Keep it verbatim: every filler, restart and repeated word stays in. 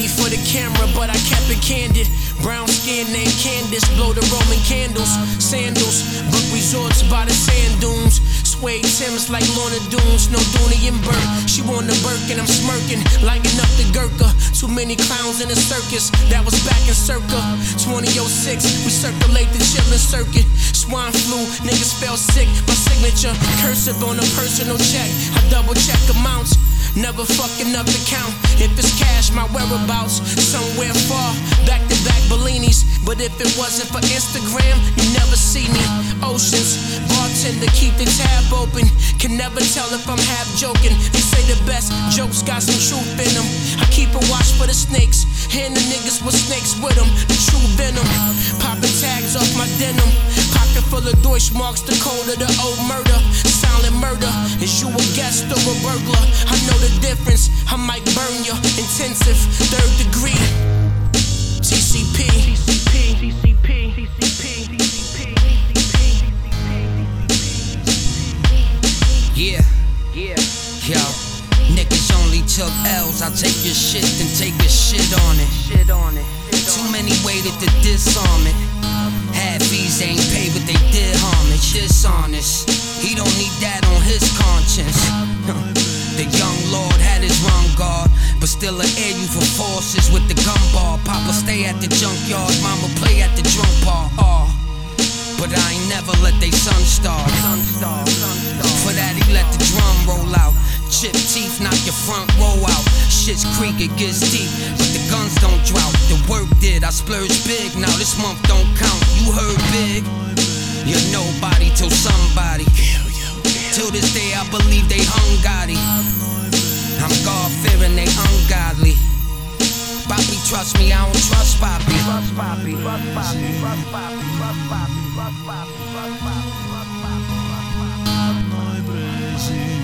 ready for the camera, but I kept it candid. Brown skin named Candace, blow the Roman candles. Sandals, book resorts by the sand dunes. Suede Timbs like Lorna Doones, no Dooney and Burt. She won the Birkin, I'm smirking, lighting up the Gurkha. Too many clowns in the circus, that was back in circa twenty oh six, we circulate the chillin' circuit. Swine flu, niggas fell sick, my signature cursive on a personal check. I double check amounts, never fucking up the count. If it's cash, my whereabouts, somewhere far, back to back Bellinis. But if it wasn't for Instagram, you never see me. Oceans, bartender, keep the tab open. Can never tell if I'm half joking. They say the best jokes got some truth in them. I keep a watch for the snakes, and the niggas with snakes with them. The true venom, popping tags off my denim. Pocket full of Deutschmarks, the code of the old murder. Silent murder, is you a guest or a burglar? I know the difference, I might burn you. Intensive, third degree. T C P, T C P, T C P, T C P, T C P. Yeah, yeah, yo. Niggas only took L's. I take your shit and take your shit on it. Shit on it. Too many waited to disarm it. Half fees ain't paid, but they did homage. Dishonest. He don't need that on his conscience. The young lord had his wrong guard, but still I air you for forces with the gun bar. Papa stay at the junkyard, mama play at the drunk bar. Oh, but I ain't never let they son starve. For that he let the drum roll out. Chip teeth, knock your front row out. Shit's creek, it gets deep, but the guns don't drought. The work did, I splurged big, now this month don't count. You heard big? You're nobody till somebody. Till this day I believe they hung Gotti. I'm God-fearing, they ungodly. Poppy, trust me, I don't trust Poppy. Trust Poppy, trust Poppy, trust Poppy, trust Poppy, trust Poppy, trust Poppy, trust Poppy, trust Poppy.